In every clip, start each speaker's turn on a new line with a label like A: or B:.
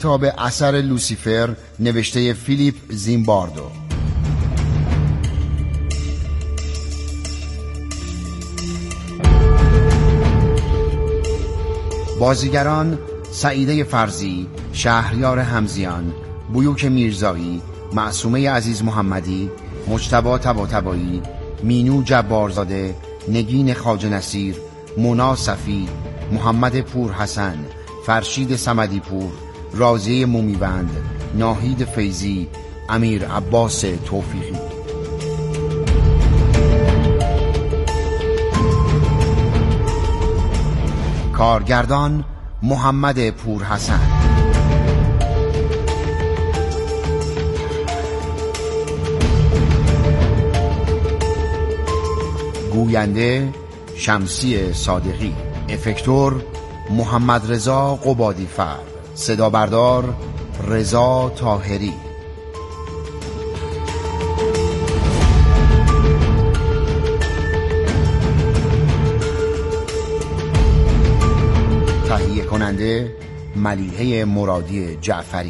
A: کتاب اثر لوسیفر نوشته فیلیپ زیمباردو. بازیگران: سعیده فرزی، شهریار همزیان، بیوک میرزایی، معصومه عزیز محمدی، مجتبی طباطبایی، مینو جبارزاده، نگین خواجه نصیر، مونا صفی، محمد پور حسن، فرشید صمدی پور، راضیه مومیوند، ناهید فیضی، امیر عباس توفیقی. کارگردان: محمد پور حسن. گوینده: شمسی صادقی. افکتور: محمد رضا قبادی فر. صدا بردار: رضا طاهری. تهیه کننده: ملیحه مرادی جعفری.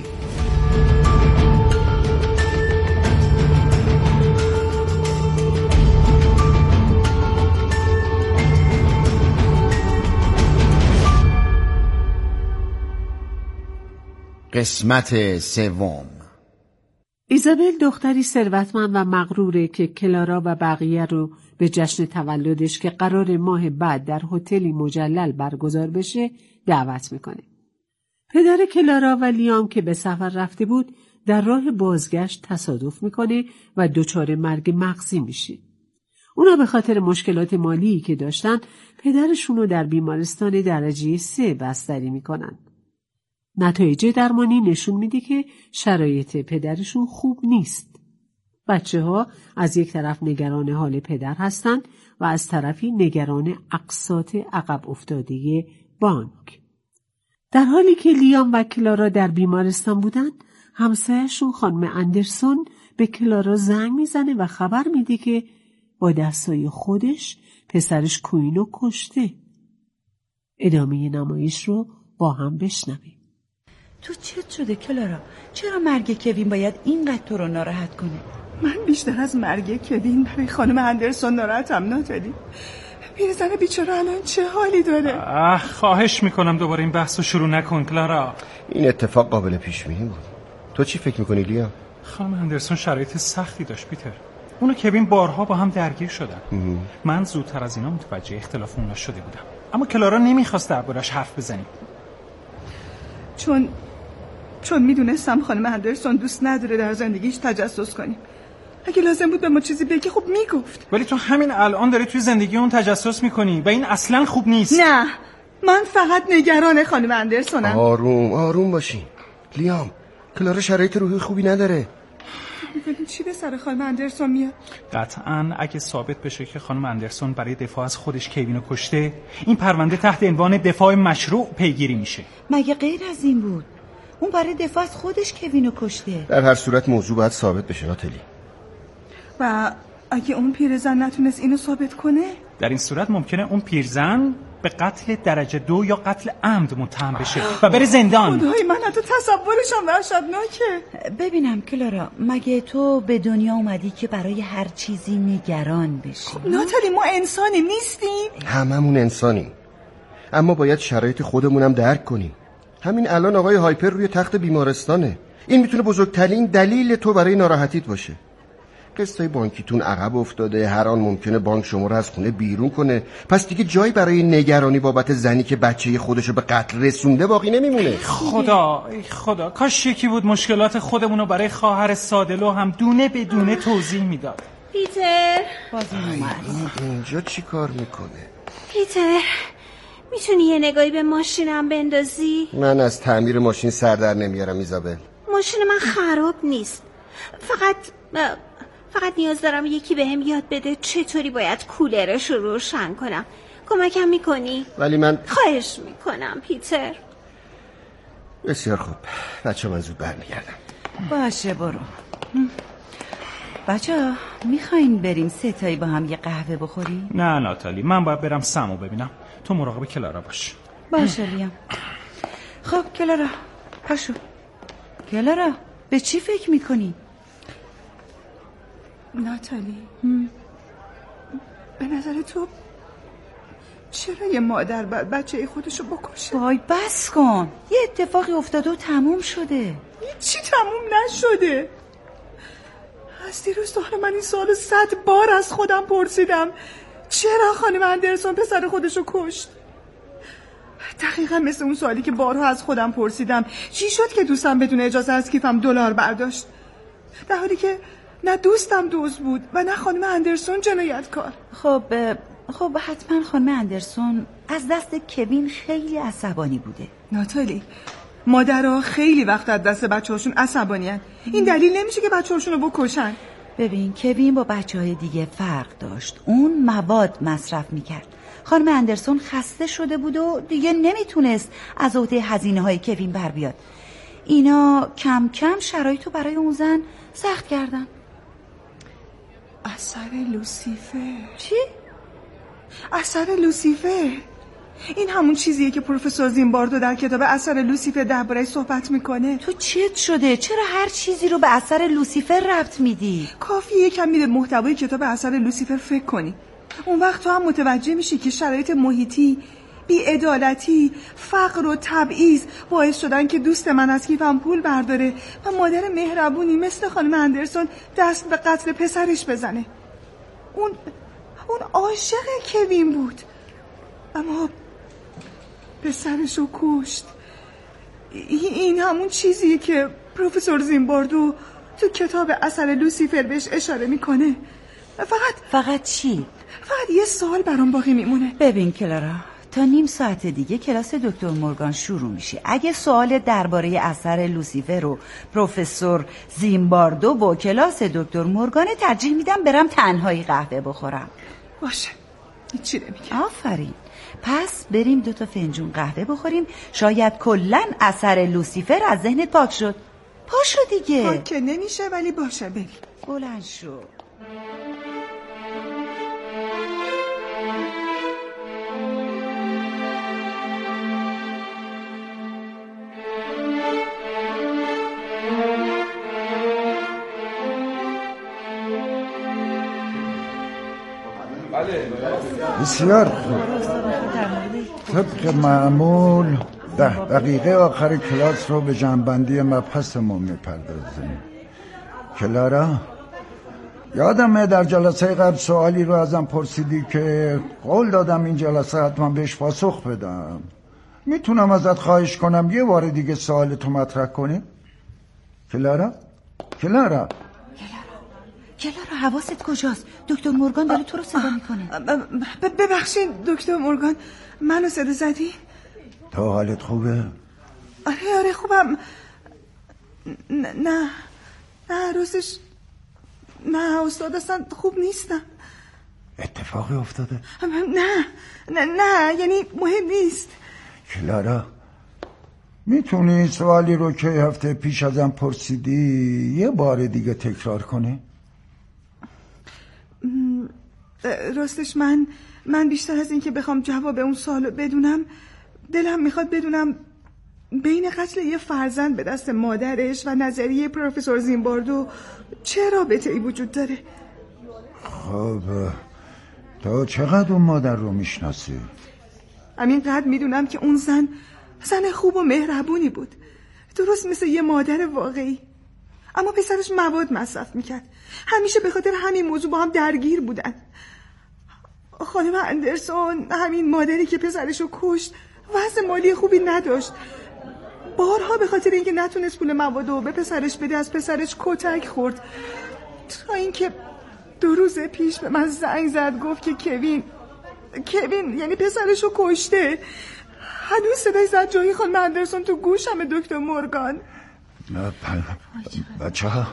A: قسمت سوم.
B: ایزابل دختری ثروتمند و مغروره که کلارا و بقیه رو به جشن تولدش که قرار ماه بعد در هتلی مجلل برگزار بشه دعوت میکنه. پدر کلارا و لیام که به سفر رفته بود در راه بازگشت تصادف میکنه و دچار مرگ مغزی میشه. اونا به خاطر مشکلات مالی که داشتن پدرشون رو در بیمارستان درجه 3 بستری میکنن. نتایج درمانی نشون میده که شرایط پدرشون خوب نیست. بچه‌ها از یک طرف نگران حال پدر هستن و از طرفی نگران اقساط عقب افتاده بانک. در حالی که لیام و کلارا در بیمارستان بودن، همسایه‌شون خانم اندرسون به کلارا زنگ میزنه و خبر میده که با دستای خودش پسرش کوینو کشته. ادامه نمایش رو با هم بشنویم.
C: تو چت شده کلارا؟ چرا مرگ کوین باید اینقدر تو رو ناراحت کنه؟
D: من بیشتر از مرگ کوین برای خانم اندرسون ناراحتم ناتالی. پیرزن بیچاره الان چه حالی داره؟
E: خواهش میکنم دوباره این بحث رو شروع نکن کلارا.
F: این اتفاق قابل پیش بینی بود. تو چی فکر میکنی لیا؟
E: خانم اندرسون شرایط سختی داشت پیتر. اون و کوین بارها با هم درگیر شدن. من زودتر از اینا متوجه اختلاف اونا شده بودم، اما کلارا نمیخواست دربارش حرف بزنیم.
D: چون میدونستم خانم اندرسون دوست نداره در زندگیش تجسس کنیم. اگه لازم بود به ما چیزی بگی خب میگفت.
E: ولی تو همین الان داری توی زندگی اون تجسس میکنی و این اصلا خوب نیست.
D: نه، من فقط نگران خانم اندرسونم.
F: آروم باشین لیام. کلارا شرایط روحی خوبی نداره.
D: ببین چی به سر خانم اندرسون میاد.
E: قطعاً اگه ثابت بشه که خانم اندرسون برای دفاع از خودش کوینو کشته، این پرونده تحت عنوان دفاع مشروع پیگیری میشه.
C: مگه غیر از این بود؟ اون برای دفاع از خودش کوینو کشته.
F: در هر صورت موضوع باید ثابت بشه ناتالی.
D: و اگه اون پیرزن نتونست اینو ثابت کنه؟
E: در این صورت ممکنه اون پیرزن به قتل درجه 2 یا قتل عمد متهم بشه و بره زندان.
D: خدای من حتی تصورشم وحشتناکه.
C: ببینم کلارا، مگه تو به دنیا اومدی که برای هر چیزی نگران بشی؟
D: خب ناتالی، ما انسانیم نیستیم؟
F: هممون انسانیم، اما باید شرایط خودمونم درک کنیم. همین الان آقای هایپر روی تخت بیمارستانه. این میتونه بزرگترین دلیل تو برای ناراحتیت باشه. قسطای بانکیتون عقب افتاده، هر آن ممکنه بانک شما رو از خونه بیرون کنه. پس دیگه جایی برای نگرانی بابت زنی که بچه خودشو به قتل رسونده باقی نمیمونه.
E: خدا کاش یکی بود مشکلات خودمونو برای خواهر سادلو هم دونه به دونه توضیح میداد.
G: پیتر
C: بازی اومد.
F: اینجا چی کار میکنه؟
G: پیتر میتونی یه نگاهی به ماشینم بندازی؟
F: من از تعمیر ماشین سر در نمیارم ایزابل.
G: ماشین من خراب نیست، فقط نیاز دارم یکی بهم یاد بده چطوری باید کولرش رو روشن کنم. کمکم میکنی؟
F: ولی من
G: خواهش میکنم پیتر.
F: بسیار خوب بچه، من زود برمیگردم.
C: باشه برو. بچه میخواین بریم ستایی با هم یه قهوه بخوریم؟
E: نه ناتالی، من باید برم سمو ببینم. تو مراقب کلارا باش.
C: باشه لیام. خب کلارا پاشو. کلارا به چی فکر میکنی؟
D: ناتالی به نظر تو چرا یه مادر باید بچه خودشو بکشه؟
C: وای بس کن، یه اتفاقی افتاده و تموم شده.
D: چی تموم نشده؟ از دیروز تا حالا من این سوال 100 بار از خودم پرسیدم، چرا خانم اندرسون پسر خودشو کشت؟ دقیقا مثل اون سوالی که بارها از خودم پرسیدم، چی شد که دوستم بدون اجازه از کیفم دلار برداشت، در حالی که نه دوستم دزد بود و نه خانم اندرسون جنایتکار.
C: خب حتما خانم اندرسون از دست کوین خیلی عصبانی بوده.
D: ناتالی، مادرها خیلی وقت از دست بچه‌هاشون عصبانی هن. این دلیل نمیشه که بچه‌هاشون رو بکشن.
C: ببین کوین با بچه‌های دیگه فرق داشت، اون مواد مصرف میکرد. خانم اندرسون خسته شده بود و دیگه نمیتونست از عهده هزینه‌های کوین بر بیاد. اینا کم کم شرایطو برای اون زن سخت کردن.
D: اثر لوسیفر.
C: چی؟
D: اثر لوسیفر. این همون چیزیه که پروفسور زیمباردو در کتاب اثر لوسیفر درباره‌اش صحبت میکنه.
C: تو چت شده؟ چرا هر چیزی رو به اثر لوسیفر ربط میدی؟
D: کافیه یکم به محتوای کتاب اثر لوسیفر فکر کنی. اون وقت تو هم متوجه میشی که شرایط محیطی، بی‌عدالتی، فقر و تبعیض باعث شدن که دوست من از کیفم پول برداره و مادر مهربونی مثل خانم اندرسون دست به قتل پسرش بزنه. اون عاشق کوین بود، اما پسرشو کشت. این همون چیزیه که پروفسور زیمباردو تو کتاب اثر لوسیفر بهش اشاره میکنه.
C: فقط چی؟
D: فقط یه سوال برام باقی میمونه.
C: ببین کلارا، تا نیم ساعت دیگه کلاس دکتر مورگان شروع میشه. اگه سوال درباره اثر لوسیفر و پروفسور زیمباردو با کلاس دکتر مورگان، ترجیح میدم برم تنهایی قهوه بخورم.
D: باشه، هیچی نمیگم.
C: آفرین. پس بریم 2 فنجون قهوه بخوریم، شاید کلن اثر لوسیفر از ذهنت پاک شد. پاشو دیگه.
D: پاک که نمیشه، ولی باشه بریم.
C: بلند شو.
H: بسیار خوب. طبق معمول 10 دقیقه آخر کلاس رو به جنبندی مبحثمون میپردازیم. کلارا، یادمه در جلسه قبل سوالی رو ازم پرسیدی که قول دادم این جلسه حتما بهش پاسخ بدم. میتونم ازت خواهش کنم یه بار دیگه سوالتو مطرح کنی؟ کلارا
C: حواست کجاست؟ دکتر مورگان داره تو رو صدا میکنه.
D: ببخشید دکتر مورگان، منو صدا زدی؟
H: تو حالت خوبه؟
D: آره خوبم. نه راستش نه استاد، اصلا خوب نیستم.
H: اتفاقی افتاده؟
D: نه یعنی مهم نیست.
H: کلارا، میتونی سوالی رو که هفته پیش ازم پرسیدی یه بار دیگه تکرار کنی؟
D: راستش من بیشتر از این که بخوام جواب اون سوالو بدونم، دلم میخواد بدونم بین قتل یه فرزند به دست مادرش و نظریه پروفسور زیمباردو چه رابطه‌ای وجود داره.
H: خب تو چقدر اون مادر رو میشناسی؟
D: همینقدر میدونم که اون زن خوب و مهربونی بود، درست مثل یه مادر واقعی. اما پسرش مواد مصرف میکرد. همیشه به خاطر همین موضوع با هم درگیر بودن. خانم اندرسون، همین مادری که پسرشو کشت، وضع مالی خوبی نداشت. بارها به خاطر اینکه نتونست پول موادو به پسرش بده از پسرش کتک خورد، تا اینکه 2 روز پیش به من زنگ زد، گفت که کوین یعنی پسرشو کشته. هنوز صدای زد جایی خانم اندرسون تو گوشم دکتر مورگان.
H: بچه ها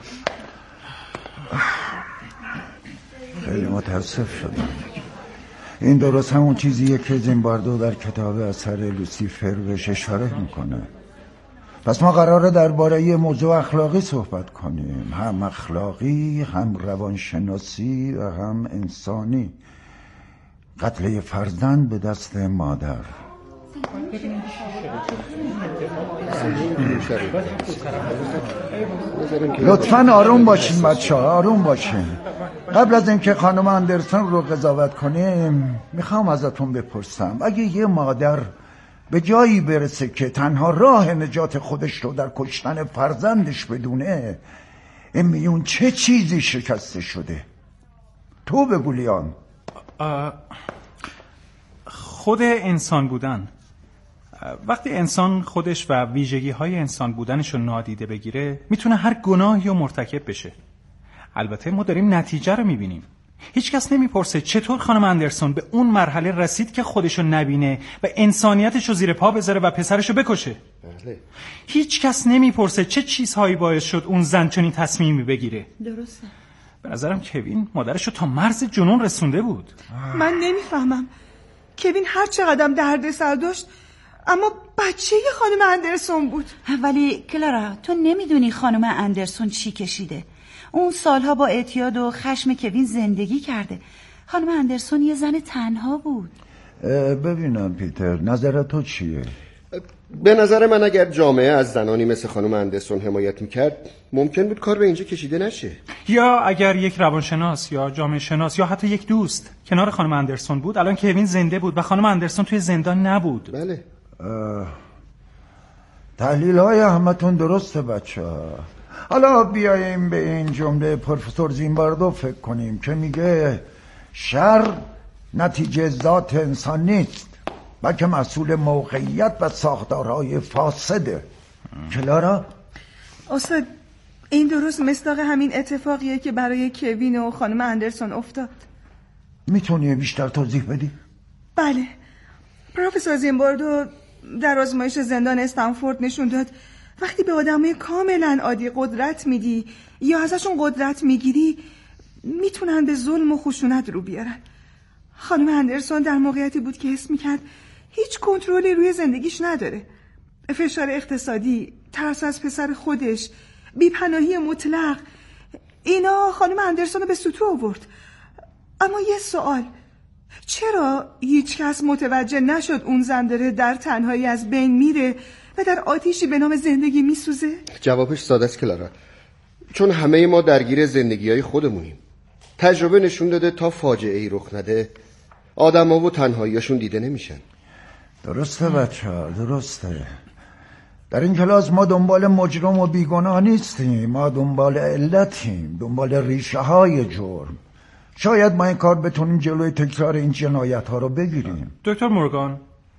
H: خیلی متاسف شدم. این درست همون چیزیه که زیمباردو در کتاب اثر لوسیفر بهش اشاره میکنه. پس ما قراره درباره یه موضوع اخلاقی صحبت کنیم، هم اخلاقی، هم روانشناسی و هم انسانی. قتل فرزند به دست مادر. لطفاً آروم باشین بچه‌ها، آروم باشین. قبل از اینکه خانم اندرسون رو قضاوت کنیم میخوام ازتون بپرسم اگه یه مادر به جایی برسه که تنها راه نجات خودش رو در کشتن فرزندش بدونه، این میون چه چیزی شکسته شده؟ تو بگو لیام.
E: خود انسان بودن. وقتی انسان خودش و ویژگی‌های انسان بودنش رو نادیده بگیره میتونه هر گناهی رو مرتکب بشه. البته ما داریم نتیجه رو میبینیم. هیچ کس نمیپرسه چطور خانم اندرسون به اون مرحله رسید که خودشو نبینه و انسانیتشو زیر پا بذاره و پسرشو بکشه. بله. هیچ کس نمیپرسه چه چیزهایی باعث شد اون زن چنین تصمیمی بگیره.
D: درسته.
E: به نظرم کوین مادرشو تا مرز جنون رسونده بود.
D: من نمیفهمم. کوین هر چقدر دردسر داشت اما بچه خانم اندرسون بود.
C: ولی کلارا تو نمیدونی خانم اندرسون چی کشیده. اون سالها با اعتیاد و خشم کوین زندگی کرده. خانم اندرسون یه زن تنها بود.
H: ببینم پیتر، نظر تو چیه؟
F: به نظر من اگر جامعه از زنانی مثل خانم اندرسون حمایت میکرد ممکن بود کار به اینجا کشیده نشه.
E: یا اگر یک روانشناس یا جامعه شناس یا حتی یک دوست کنار خانم اندرسون بود، الان کوین زنده بود و خانم اندرسون توی زندان نبود.
F: بله.
H: تحلیل های همتون درسته بچه ها. حالا بیاییم به این جمله پروفسور زیمباردو فکر کنیم که میگه شر نتیجه ذات انسان نیست بلکه مسئول موقعیت و ساختارهای فاسده. کلارا؟
D: استاد این درست مصداق همین اتفاقیه که برای کوین و خانم اندرسون افتاد.
H: میتونی بیشتر توضیح بدی؟
D: بله. پروفسور زیمباردو در آزمایش زندان استنفورد نشون داد وقتی به آدمای کاملا عادی قدرت میدی یا ازشون قدرت میگیری میتونن به ظلم و خشونت رو بیارن. خانم اندرسون در موقعیتی بود که حس میکرد هیچ کنترلی روی زندگیش نداره. فشار اقتصادی، ترس از پسر خودش، بی‌پناهی مطلق، اینا خانم اندرسون رو به سطوح آورد. اما یه سوال، چرا هیچ کس متوجه نشد اون زن داره در تنهایی از بین میره و در آتیشی به نام زندگی میسوزه؟
F: جوابش ساده است کلارا. چون همه ما درگیر زندگی‌های خودمونیم. تجربه نشون داده تا فاجعه‌ای رخ نده آدم‌ها و تنهایی‌هاشون دیده نمیشن.
H: درسته بچه‌ها، درسته. در این کلاس ما دنبال مجرم و بیگناه نیستیم، ما دنبال علتیم، دنبال ریشه های جرم. شاید ما این کار بتونیم جلوی تکرار این جنایت ها رو بگیریم.
E: دکتر مورگان،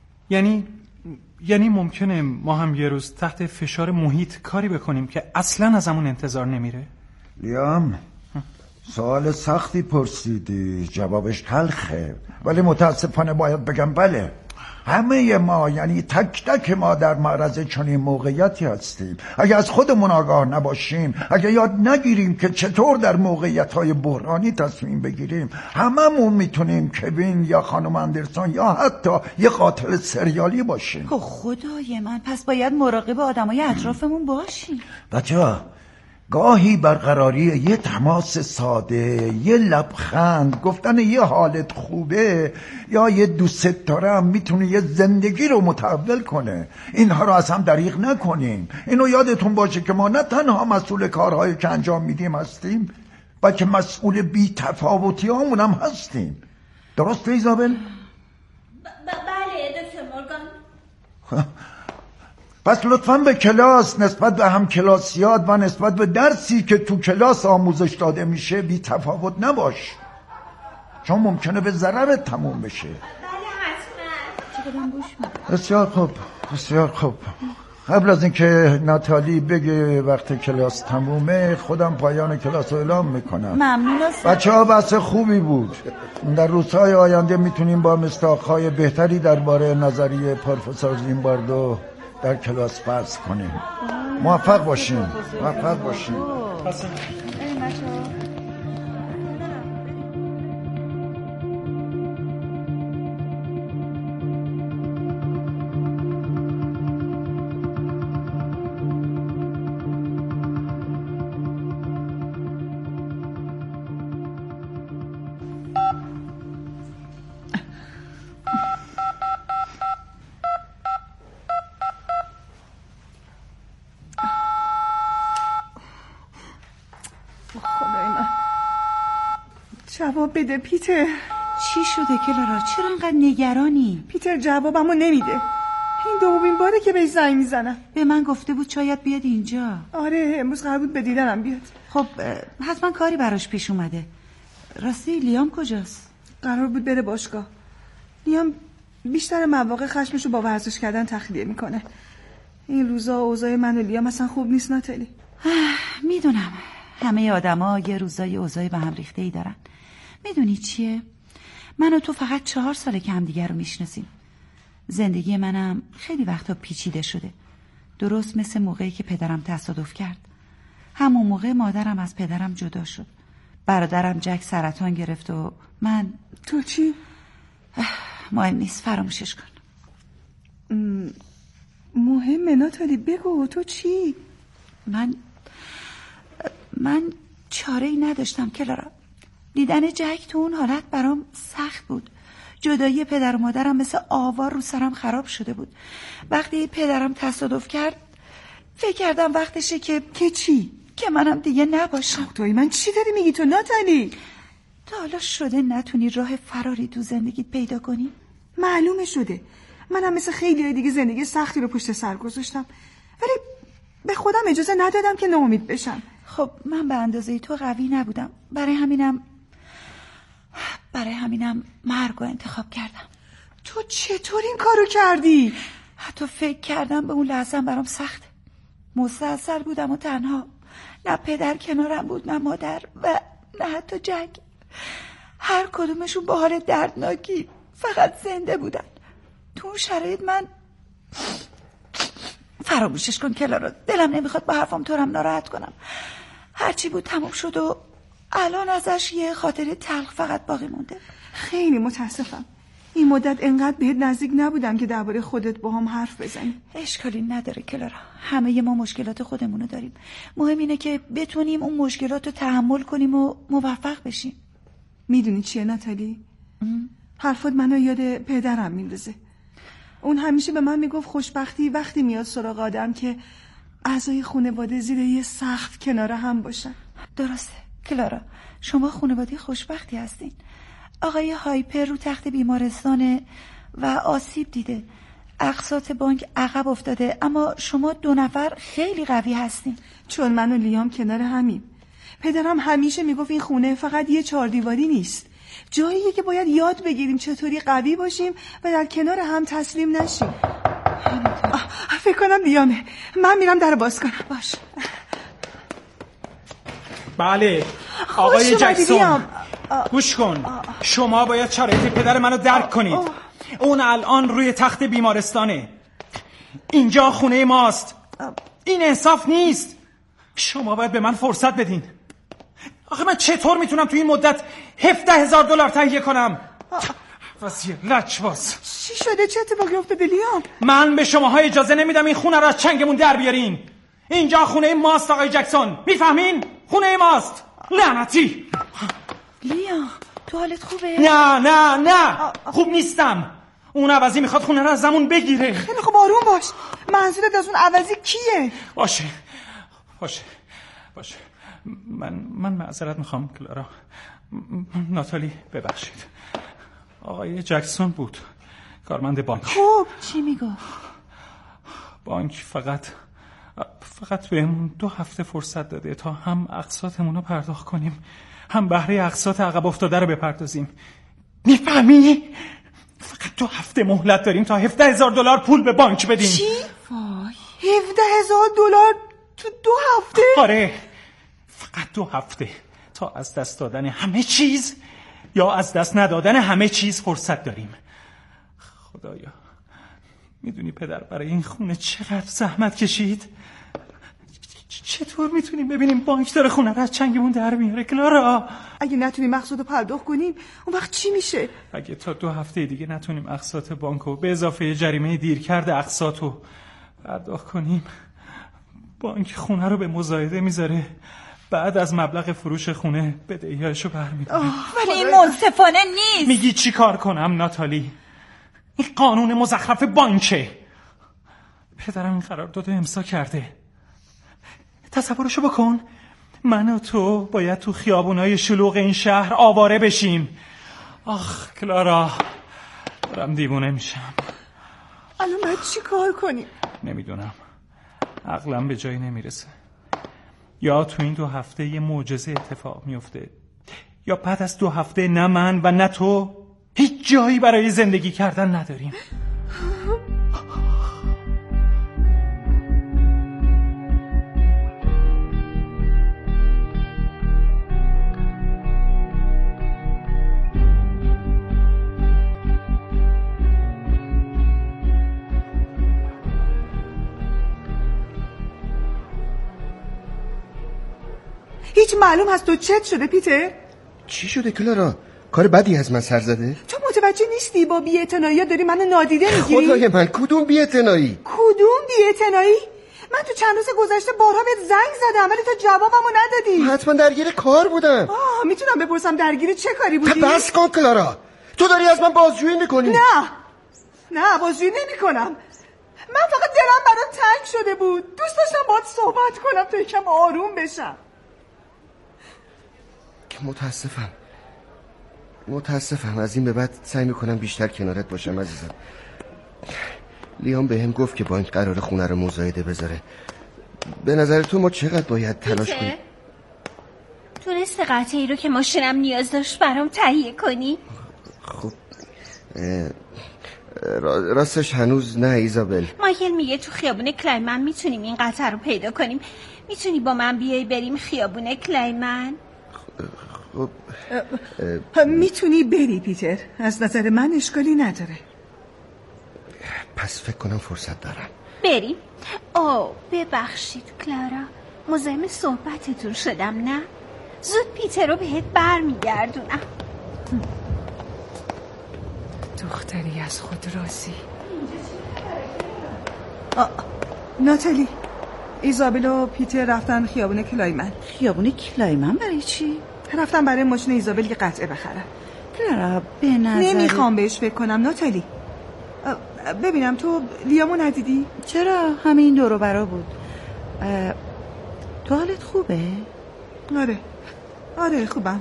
E: یعنی ممکنه ما هم یه روز تحت فشار محیط کاری بکنیم که اصلا ازمون انتظار نمیره؟
H: لیام، سوال سختی پرسیدی، جوابش تلخه، ولی متاسفانه باید بگم بله. همه ما، یعنی تک تک ما در معرض چنین موقعیتی هستیم. اگه از خودمون آگاه نباشیم، اگه یاد نگیریم که چطور در موقعیت‌های بحرانی تصمیم بگیریم، هممون میتونیم کوین یا خانم اندرسون یا حتی یه قاتل سریالی باشیم.
C: خدای من، پس باید مراقب آدمای اطرافمون باشیم.
H: بچه‌ها، گاهی برقراری یه تماس ساده، یه لبخند، گفتن یه حالت خوبه یا یه دوست دارم میتونه یه زندگی رو متحول کنه. اینها رو از هم دریغ نکنیم. اینو یادتون باشه که ما نه تنها مسئول کارهایی که انجام میدیم هستیم، بلکه مسئول بی تفاوتی هامون هم هستیم. درسته ایزابل؟
G: بله دکتر مورگان.
H: پس لطفاً به کلاس نسبت به هم کلاسیات و نسبت به درسی که تو کلاس آموزش داده میشه بی تفاوت نباش، چون ممکنه به ضررت تموم بشه.
G: بله حتما.
H: بسیار خوب، بسیار خوب. قبل از اینکه ناتالی بگه وقت کلاس تمومه، خودم پایان کلاس رو اعلام میکنم.
C: ممنون است.
H: بچه‌ها بحث خوبی بود. در روزهای آینده میتونیم با مصداق‌های بهتری درباره نظریه پروفسور زیمباردو در کلاس بحث کنیم. موفق باشیم. موفق باشیم.
D: جواب بده پیتر.
C: چی شده کلارا؟ چرا انقدر نگرانی؟
D: پیتر جوابمو نمیده. این دومین باره که بهش زنگ میزنم.
C: به من گفته بود شاید بیاد اینجا.
D: آره امروز قرار بود به دیدنم بیاد.
C: خب حتما کاری براش پیش اومده. راستی لیام کجاست؟
D: قرار بود بره باشگاه. لیام بیشتر مواقع خشمشو با ورزش کردن تخلیه میکنه. این روزا اوضاع من و لیام اصلا خوب نیست ناتالی.
C: میدونم همه آدما یه روزای اوضاع به هم ریخته ای دارن. میدونی چیه؟ من و تو فقط 4 ساله که هم دیگر رو میشناسیم. زندگی منم خیلی وقتا پیچیده شده. درست مثل موقعی که پدرم تصادف کرد. همون موقع مادرم از پدرم جدا شد. برادرم جک سرطان گرفت و من...
D: تو چی؟
C: مهم نیست، فراموشش کن.
D: مهمه ناتالی، بگو تو چی؟
C: من چاره ای نداشتم کلارا. دیدن جک تو اون حالت برام سخت بود. جدایی پدر و مادرم مثل آوار رو سرم خراب شده بود. وقتی پدرم تصادف کرد فکر کردم وقتشه که چی؟ که منم دیگه نباشم.
D: توی من چی داری میگی تو ناتالی؟
C: تا حالا شده نتونی راه فراری تو زندگیت پیدا کنی؟
D: معلومه شده. منم مثل خیلی دیگه زندگی سختی رو پشت سر گذاشتم، ولی به خودم اجازه ندادم که ناامید بشم.
C: خب من به اندازه تو قوی نبودم. برای همینم مرگ رو انتخاب کردم.
D: تو چطور این کارو کردی؟
C: حتی فکر کردم به اون لحظه برام سخته. مستحصل بودم و تنها. نه پدر کنارم بود، نه مادر و نه حتی جک. هر کدومشون با حال دردناکی فقط زنده بودن. تو اون شرایط من... فراموشش کن کلارا، دلم نمیخواد با حرفم تو رو ناراحت کنم. هرچی بود تموم شد و الان ازش یه خاطره تلخ فقط باقی مونده.
D: خیلی متاسفم. این مدت انقدر بهت نزدیک نبودم که درباره خودت با هم حرف بزنیم.
C: اشکالی نداره کلارا، همه ما مشکلات خودمونو داریم. مهم اینه که بتونیم اون مشکلات رو تحمل کنیم و موفق بشیم.
D: میدونی چیه ناتالی؟ حرفات منو یاد پدرم میندازه. اون همیشه به من میگفت خوشبختی وقتی میاد سراغ آدم که اعضای خانواده زیر یه سقف کنار هم باشن.
C: درسته کلارا، شما خانواده خوشبختی هستین. آقای هایپر رو تخت بیمارستانه و آسیب دیده. اقساط بانک عقب افتاده، اما شما 2 نفر خیلی قوی هستین.
D: چون من و لیام کنار همیم. پدرم همیشه میگفت این خونه فقط یه 4 دیواری نیست، جاییه که باید یاد بگیریم چطوری قوی باشیم و در کنار هم تسلیم نشیم. فکر کنم لیامه. من میرم در باز کنم.
C: باش.
E: بله آقای جکسون، گوش کن. شما باید شرایط پدر منو درک کنید. اون الان روی تخت بیمارستانه. اینجا خونه ماست. این انصاف نیست. شما باید به من فرصت بدین. آخه من چطور میتونم تو این مدت $17,000 تهیه کنم؟ واسه لچواس.
D: چی شده؟ چه اتفاقی افتاده لیام؟
E: من به شماها اجازه نمیدم این خونه رو از چنگمون در بیارین. اینجا خونه ماست آقای جکسون، میفهمین؟ خونه ماست. لعنتی.
C: لیام تو حالت خوبه؟
E: نه خوب نیستم. اون عوضی میخواد خونه رو از زمون بگیره.
D: خیلی خوب آروم باش. منظورت از اون عوضی کیه؟
E: باشه من معذرت میخوام کلارا. ناتالی ببخشید. آقای جکسون بود، کارمند بانک.
C: خب چی میگو؟
E: بانک فقط بهمون 2 هفته فرصت داده تا هم اقساطمون رو پرداخت کنیم، هم بهره اقساط عقب افتاده رو بپردازیم. میفهمی؟ فقط 2 هفته مهلت داریم تا $17,000 پول به بانک بدیم.
D: چی؟ وای، $17,000 تو 2 هفته؟
E: آره، فقط 2 هفته تا از دست دادن همه چیز یا از دست ندادن همه چیز فرصت داریم. خدایا، میدونی پدر برای این خونه چقدر زحمت کشید؟ چطور میتونیم ببینیم بانک داره خونه رو از چنگمون در میاره کلارا؟
D: اگه نتونیم اقساط رو پرداخت کنیم اون وقت چی میشه؟
E: اگه تا 2 هفته دیگه نتونیم اقساط بانکو به اضافه جریمه دیرکرد اقساط رو پرداخت کنیم، بانک خونه رو به مزایده میذاره، بعد از مبلغ فروش خونه بدهیاشو برمی‌داره.
C: ولی این منصفانه نیست.
E: میگی چی کار کنم ناتالی؟ این قانون مزخرف بانکه. پدرم این قرارداد رو امضا کرده. تصورشو بکن، من و تو باید تو خیابونای شلوغ این شهر آواره بشیم. آخ کلارا، دارم دیوونه میشم.
D: الان باید چی کار کنیم؟
E: نمیدونم، عقلم به جایی نمیرسه. یا تو این 2 هفته یه معجزه اتفاق میفته، یا بعد از 2 هفته نه من و نه تو هیچ جایی برای زندگی کردن نداریم.
D: هیچ معلوم هست تو چت شده پیتر؟
F: چی شده کلارا؟ کار بدی از من سر زده؟
D: تو متوجه نیستی با بی‌اعتنایی داری منو نادیده میگیری؟
F: خدای من کدوم بی‌اعتنایی؟
D: کدوم بی‌اعتنایی؟ من تو چند روز گذشته بارها بهت زنگ زدم ولی تو جوابمو ندادی.
F: حتما درگیر کار بودم.
D: میتونم بپرسم درگیر چه کاری بودی؟
F: بس کن کلارا، تو داری از من بازجویی میکنی.
D: نه بازجویی نمیکنم. من فقط دلم برات تنگ شده بود، دوست داشتم باهات صحبت کنم تا یکم آروم بشم.
F: متاسفم. از این به بعد سعی میکنم بیشتر کنارت باشم عزیزم. لیام بهم گفت که بانک قرار خونه رو مزایده بذاره. به نظر تو ما چقدر باید تلاش کنیم؟
G: تونستی قطعی رو که ماشینم نیاز داشت برام تهیه کنی؟
F: خب راستش هنوز نه ایزابل.
G: مایکل میگه تو خیابون کلایمن میتونیم این قطعه رو پیدا کنیم. میتونی با من بیای بریم خیابون کلایمن؟
D: میتونی بری پیتر، از نظر من اشکالی نداره.
F: پس فکر کنم فرصت دارم.
G: بریم. ببخشید کلارا، مزاحم صحبتتون شدم نه؟ زود پیتر رو بهت برمیگردونم.
D: دختری از خود راضی. ناتالی، ایزابل و پیتر رفتن خیابون کلایمن.
C: خیابون کلایمن برای چی؟
D: رفتن برای ماشین ایزابل یه قطعه بخرن.
C: کلارا به نظر
D: نمیخوام بهش فکر کنم ناتالی. ببینم تو لیامو ندیدی؟
C: چرا؟ همین دور و برا بود. تو حالت خوبه؟
D: آره خوبم.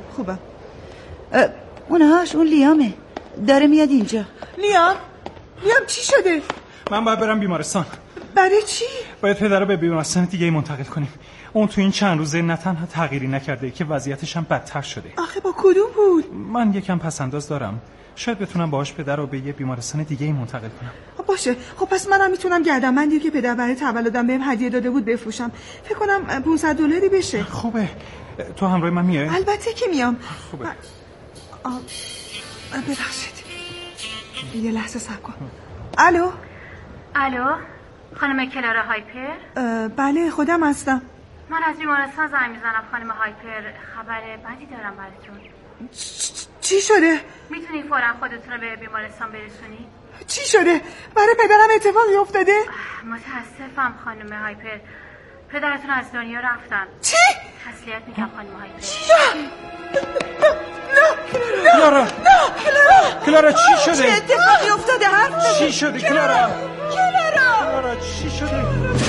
C: اون لیامه داره میاد اینجا.
D: لیام چی شده؟
E: من باید برم بیمارستان.
D: برای چی؟
E: باید پدر رو به بیمارستان دیگه منتقل کنیم. اون تو این چند روزه نه تنها تغییری نکرده که وضعیتش هم بدتر شده.
D: آخه با کدوم بود؟
E: من یکم پسنداز دارم، شاید بتونم باهاش پدر رو به یه بیمارستان دیگه منتقل کنم.
D: باشه، خب پس منم میتونم گردنبندی که پدر برای تولدم بهم هدیه داده بود بفروشم. فکر کنم $500 بشه.
E: خوبه. تو همراه من میای؟
D: البته که میام.
E: خوبه.
D: ببخشید یه لحظه صبر کن. الو
I: خانم کلارا هایپر؟
D: بله خودم هستم.
I: من از بیمارستان زنگ میزنم خانم هایپر، خبر بدی دارم براتون.
D: چی شده؟
I: میتونی فوراً خودتون رو به بیمارستان برسونی؟
D: چی شده؟ برای پدرم اتفاقی افتاده؟
I: متاسفم خانم هایپر، پدرتون از دنیا رفتن.
D: چی؟
I: تسلیت میگم خانم هایپر.
D: نه
E: کلارا چی شده؟
D: چه اتفاقی افتاده؟
E: چی شده کلارا چی شده؟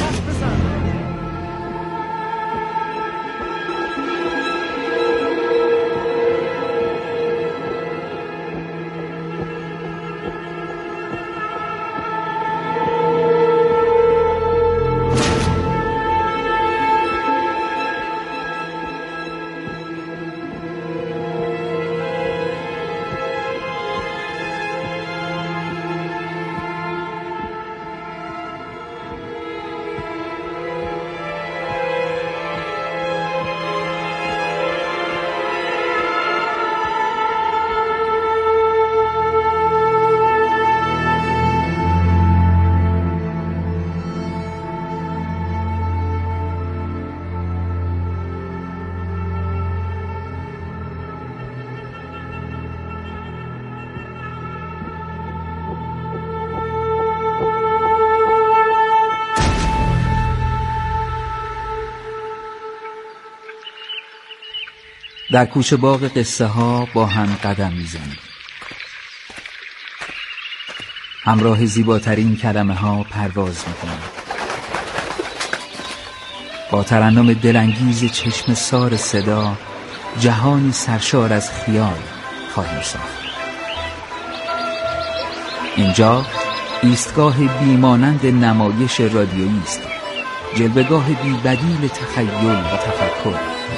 J: در کوچه باغ قصه ها با هم قدم میزنیم. همراه زیباترین کلمه ها پرواز میکنیم. با ترنم دلانگیز چشم سار صدا جهانی سرشار از خیال خواهیم ساخت. اینجا ایستگاه بیمانند نمایش رادیویی است، جلوه‌گاه بی‌بدیل تخیل و تفکر.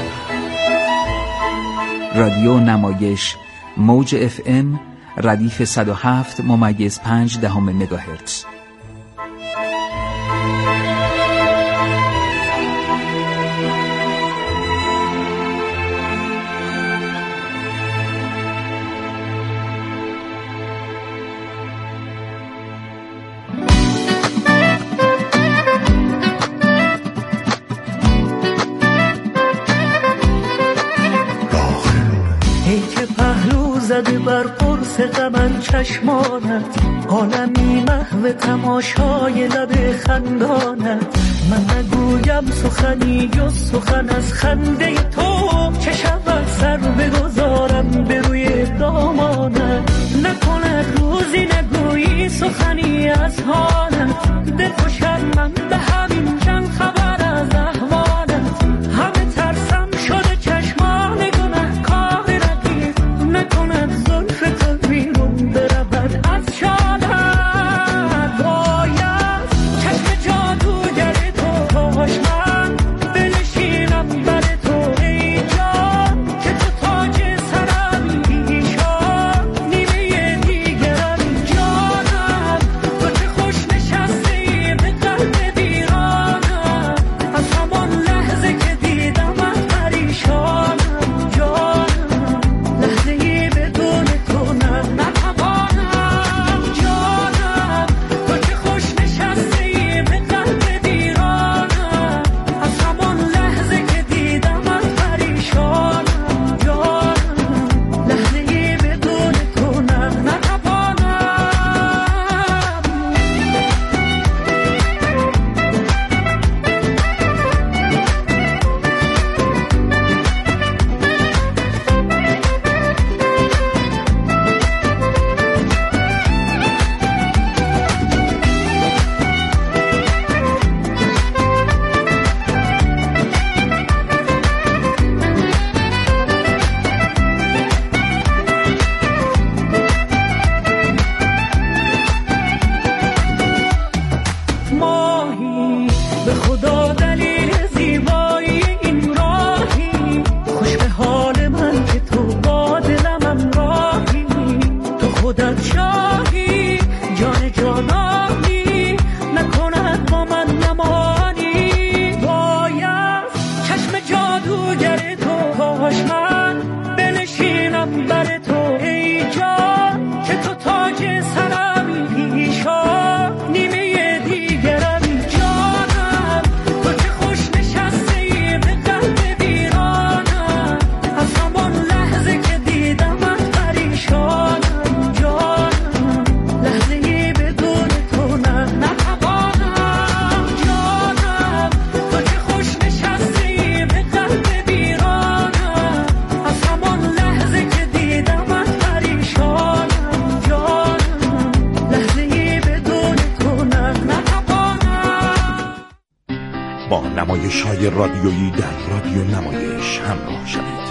J: رادیو نمایش موج FM ردیف 107.5 مگاهرتز.
K: زده بر قرص غمن چشمانت، عالمی محو تماشای لب خندانت. من نگویم سخنی جز سخن از خنده تو، چه شود سر بگذارم به روی دامانت. نکند روزی نگویی سخنی از حالت، دل خوشم من به همین جان خبر از احوالت. همه ترسم شده چشمان گناه کار رقیب، نکند زلف تو بیرون برود از شالت. باید چشم جادوگر تو کاش من بنشینم بر تو ای جان، که تو تاج سرم ایشان نیمه دیگرم جانم. تو چه خوش نشستی به قلب ویرانم، از همان لحظه که دیدمت پریشانم جانم. لحظه‌ای بدون تو نتوانم جانم. تو چه خوش نشستی به قلب ویرانم، از همان لحظه که دیدمت پریشانم جانم. لحظه‌ای بدون تو نتوانم. ماهی به خدا دلیل زیبایی این راهی، خوش به حال من که تو با دلم راهی. تو خودت شاهی جان جانانی، نکند با من نمانی. باید چشم جادوگر تو کاش من بنشینم بر تو ای جان، که تو تاج سرم ایشان نیمه دیگرم جانم. تو چه خوش نشستی به قلب ویرانم، از همان لحظه که دیدمت پریشانم جانم. لحظه‌ای بدون تو نتوانم جانم. تو چه خوش نشستی به قلب ویرانم، از همان لحظه که دیدمت پریشانم جانم. لحظه‌ای بدون تو نتوانم.
L: با نمایش‌های رادیویی در رادیو نمایش همراه شوید.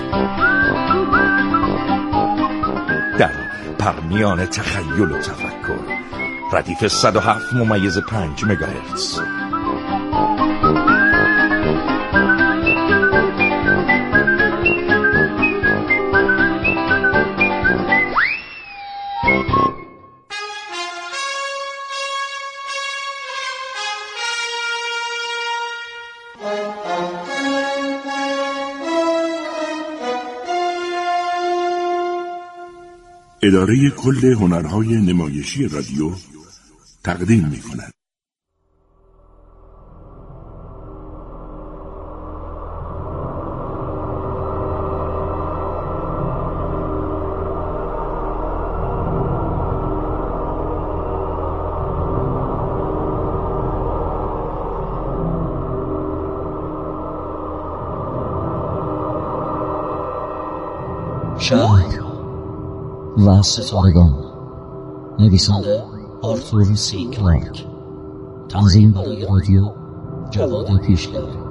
L: در پرمیان تخیل و تفکر ردیف 107.5 مگاهرتز.
M: اداره کل هنرهای نمایشی رادیو تقدیم می‌کند.
N: شهر و ستارگان، نویسنده آرتور سی کلارک، تنظیم برای رادیو جواد پیشگری.